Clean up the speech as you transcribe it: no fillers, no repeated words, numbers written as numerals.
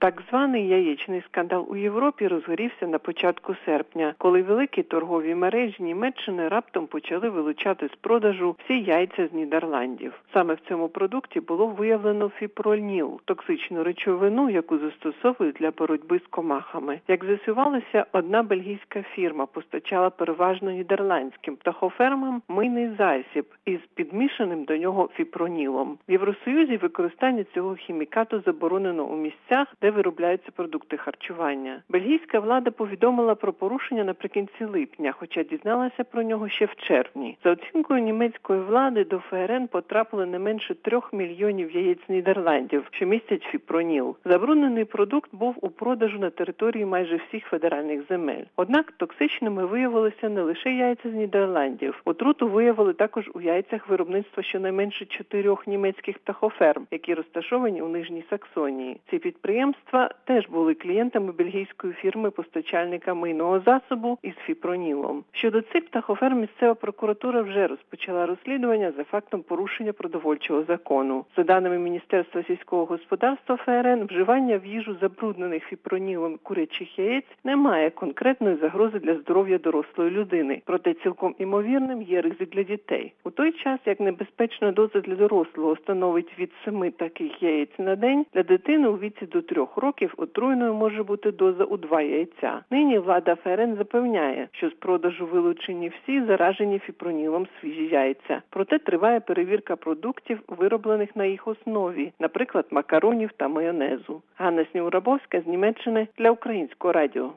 Так званий яєчний скандал у Європі розгорівся на початку серпня, коли великі торгові мережі Німеччини раптом почали вилучати з продажу всі яйця з Нідерландів. Саме в цьому продукті було виявлено фіпроніл – токсичну речовину, яку застосовують для боротьби з комахами. Як з'ясувалося, одна бельгійська фірма постачала переважно нідерландським птахофермам мийний засіб із підмішаним до нього фіпронілом. В Євросоюзі використання цього хімікату заборонено у місцях, де виробляються продукти харчування. Бельгійська влада повідомила про порушення наприкінці липня, хоча дізналася про нього ще в червні. За оцінкою німецької влади, до ФРН потрапили не менше 3 мільйонів яєць Нідерландів, що містять фіпроніл. Заборонений продукт був у продажу на території майже всіх федеральних земель. Однак токсичними виявилися не лише яйця з Нідерландів. Отруту виявили також у яйцях виробництва щонайменше 4 німецьких птахоферм, які розташовані у Нижній Саксонії. Ці підприємства теж були клієнтами бельгійської фірми-постачальника мийного засобу із фіпронілом. Щодо цих птахоферм місцева прокуратура вже розпочала розслідування за фактом порушення продовольчого закону. За даними Міністерства сільського господарства ФРН, вживання в їжу забруднених фіпронілом курячих яєць не має конкретної загрози для здоров'я дорослої людини, проте цілком імовірним є ризик для дітей. У той час, як небезпечна доза для дорослого становить від 7 таких яєць на день, для дитини у віці до 3 років отруйною може бути доза у 2 яйця. Нині влада ФРН запевняє, що з продажу вилучені всі заражені фіпронілом свіжі яйця. Проте триває перевірка продуктів, вироблених на їх основі, наприклад, макаронів та майонезу. Ганна Снігурабовська з Німеччини для Українського радіо.